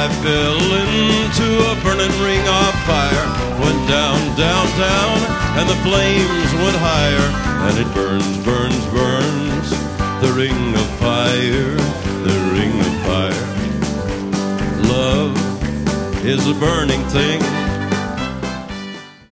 fell into a burning ring of fire. Went down, down, down, and the flames went higher. And it burns, burns, burns, the ring of fire, the ring of fire. Love is a burning thing.